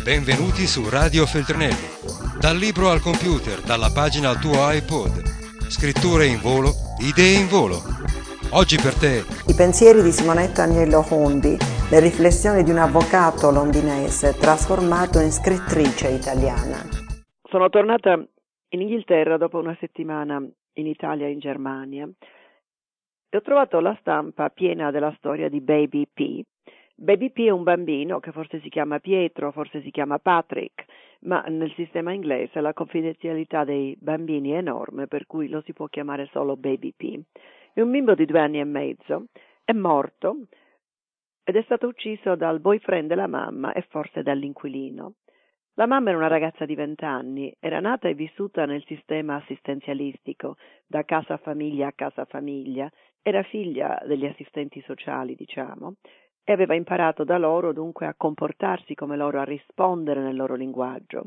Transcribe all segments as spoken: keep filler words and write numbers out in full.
Benvenuti su Radio Feltrinelli. Dal libro al computer, dalla pagina al tuo iPod. Scritture in volo, idee in volo. Oggi per te. I pensieri di Simonetta Agnello Hundi, le riflessioni di un avvocato londinese trasformato in scrittrice italiana. Sono tornata in Inghilterra dopo una settimana in Italia e in Germania e ho trovato la stampa piena della storia di Baby P. Baby P è un bambino che forse si chiama Pietro, forse si chiama Patrick, ma nel sistema inglese la confidenzialità dei bambini è enorme, per cui lo si può chiamare solo Baby P. È un bimbo di due anni e mezzo, è morto ed è stato ucciso dal boyfriend della mamma e forse dall'inquilino. La mamma era una ragazza di venti anni, era nata e vissuta nel sistema assistenzialistico, da casa famiglia a casa famiglia, era figlia degli assistenti sociali, diciamo, e aveva imparato da loro dunque a comportarsi come loro, a rispondere nel loro linguaggio.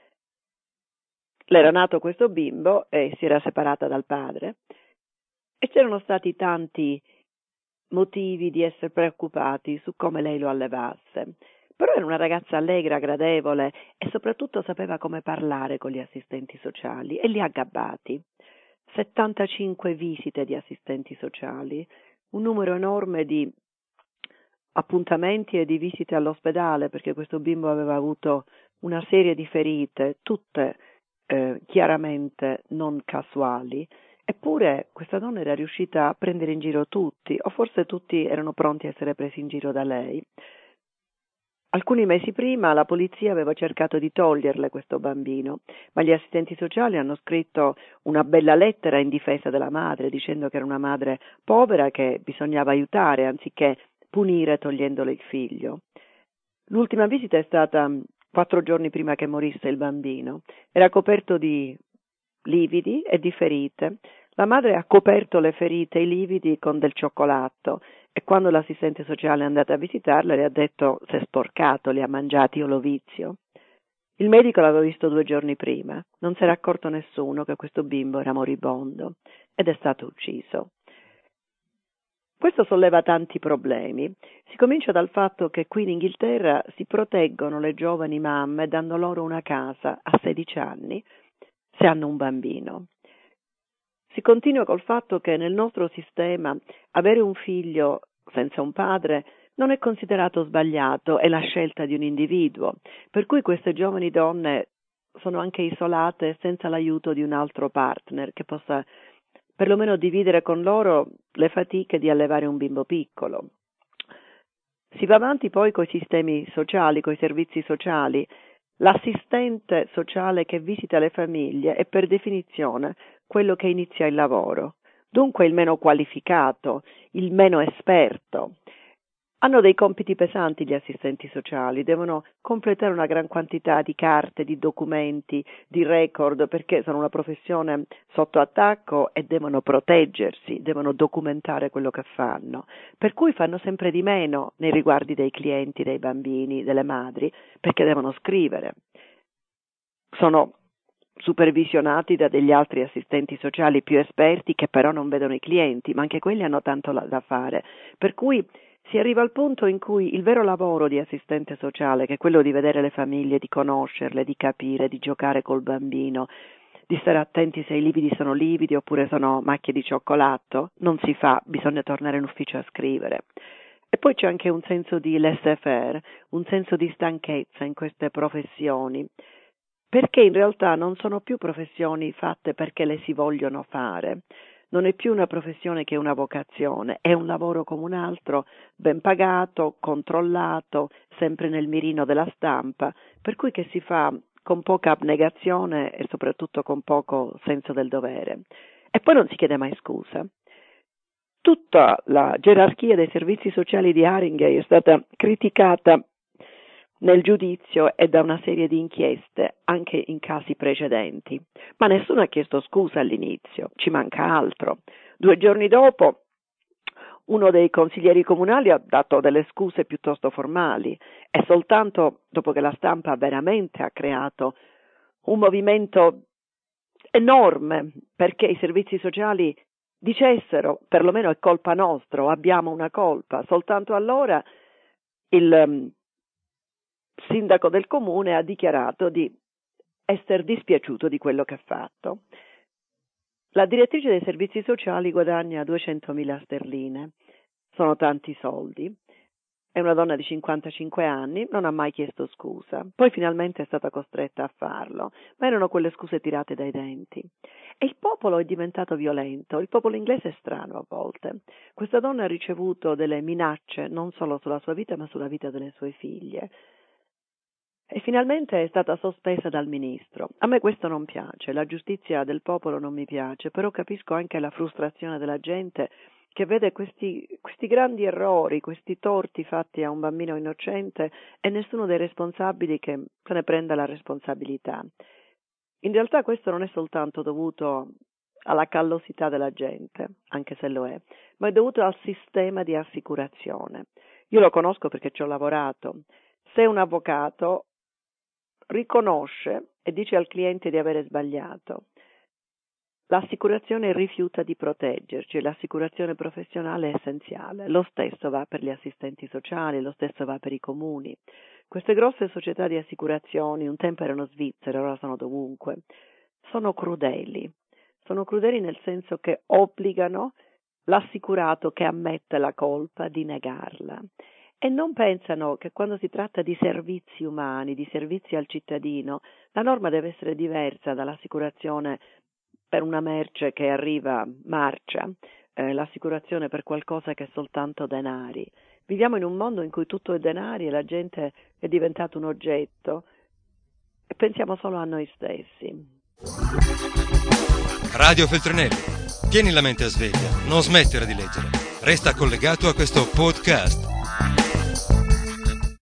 Le era nato questo bimbo e si era separata dal padre e c'erano stati tanti motivi di essere preoccupati su come lei lo allevasse. Però era una ragazza allegra, gradevole e soprattutto sapeva come parlare con gli assistenti sociali e li ha gabbati. settantacinque visite di assistenti sociali, un numero enorme di appuntamenti e di visite all'ospedale, perché questo bimbo aveva avuto una serie di ferite, tutte eh, chiaramente non casuali, eppure questa donna era riuscita a prendere in giro tutti, o forse tutti erano pronti a essere presi in giro da lei. Alcuni mesi prima la polizia aveva cercato di toglierle questo bambino, ma gli assistenti sociali hanno scritto una bella lettera in difesa della madre, dicendo che era una madre povera che bisognava aiutare anziché punire togliendole il figlio. L'ultima visita è stata quattro giorni prima che morisse il bambino. Era coperto di lividi e di ferite. La madre ha coperto le ferite e i lividi con del cioccolato e quando l'assistente sociale è andata a visitarla le ha detto: si è sporcato, li ha mangiati, io lo vizio. Il medico l'aveva visto due giorni prima, non si era accorto nessuno che questo bimbo era moribondo ed è stato ucciso. Questo solleva tanti problemi. Si comincia dal fatto che qui in Inghilterra si proteggono le giovani mamme dando loro una casa a sedici anni se hanno un bambino. Si continua col fatto che nel nostro sistema avere un figlio senza un padre non è considerato sbagliato, è la scelta di un individuo, per cui queste giovani donne sono anche isolate senza l'aiuto di un altro partner che possa perlomeno dividere con loro le fatiche di allevare un bimbo piccolo. Si va avanti poi coi sistemi sociali, coi servizi sociali. L'assistente sociale che visita le famiglie è per definizione quello che inizia il lavoro, dunque il meno qualificato, il meno esperto. Hanno dei compiti pesanti gli assistenti sociali, devono completare una gran quantità di carte, di documenti, di record, perché sono una professione sotto attacco e devono proteggersi, devono documentare quello che fanno, per cui fanno sempre di meno nei riguardi dei clienti, dei bambini, delle madri, perché devono scrivere. Sono supervisionati da degli altri assistenti sociali più esperti che però non vedono i clienti, ma anche quelli hanno tanto da fare, per cui si arriva al punto in cui il vero lavoro di assistente sociale, che è quello di vedere le famiglie, di conoscerle, di capire, di giocare col bambino, di stare attenti se i lividi sono lividi oppure sono macchie di cioccolato, non si fa, bisogna tornare in ufficio a scrivere. E poi c'è anche un senso di laissez-faire, un senso di stanchezza in queste professioni, perché in realtà non sono più professioni fatte perché le si vogliono fare. Non è più una professione che una vocazione, è un lavoro come un altro, ben pagato, controllato, sempre nel mirino della stampa, per cui che si fa con poca abnegazione e soprattutto con poco senso del dovere. E poi non si chiede mai scusa. Tutta la gerarchia dei servizi sociali di Haringey è stata criticata nel giudizio e da una serie di inchieste anche in casi precedenti, ma nessuno ha chiesto scusa all'inizio, ci manca altro. Due giorni dopo uno dei consiglieri comunali ha dato delle scuse piuttosto formali e soltanto dopo che la stampa veramente ha creato un movimento enorme perché i servizi sociali dicessero perlomeno è colpa nostra o abbiamo una colpa, soltanto allora il sindaco del comune ha dichiarato di essere dispiaciuto di quello che ha fatto. La direttrice dei servizi sociali guadagna duecentomila sterline, sono tanti soldi. È una donna di cinquantacinque anni, non ha mai chiesto scusa, poi finalmente è stata costretta a farlo, ma erano quelle scuse tirate dai denti. E il popolo è diventato violento, il popolo inglese è strano a volte. Questa donna ha ricevuto delle minacce non solo sulla sua vita ma sulla vita delle sue figlie. E finalmente è stata sospesa dal ministro. A me questo non piace, la giustizia del popolo non mi piace, però capisco anche la frustrazione della gente che vede questi, questi grandi errori, questi torti fatti a un bambino innocente e nessuno dei responsabili che se ne prenda la responsabilità. In realtà questo non è soltanto dovuto alla callosità della gente, anche se lo è, ma è dovuto al sistema di assicurazione. Io lo conosco perché ci ho lavorato. Se un avvocato riconosce e dice al cliente di avere sbagliato, l'assicurazione rifiuta di proteggerci, l'assicurazione professionale è essenziale. Lo stesso va per gli assistenti sociali, lo stesso va per i comuni. Queste grosse società di assicurazioni, un tempo erano svizzere, ora sono dovunque, sono crudeli. Sono crudeli nel senso che obbligano l'assicurato che ammette la colpa di negarla. E non pensano che quando si tratta di servizi umani, di servizi al cittadino, la norma deve essere diversa dall'assicurazione per una merce che arriva marcia, eh, l'assicurazione per qualcosa che è soltanto denari. Viviamo in un mondo in cui tutto è denari e la gente è diventata un oggetto e pensiamo solo a noi stessi. Radio Feltrinelli, tieni la mente a sveglia, non smettere di leggere. Resta collegato a questo podcast.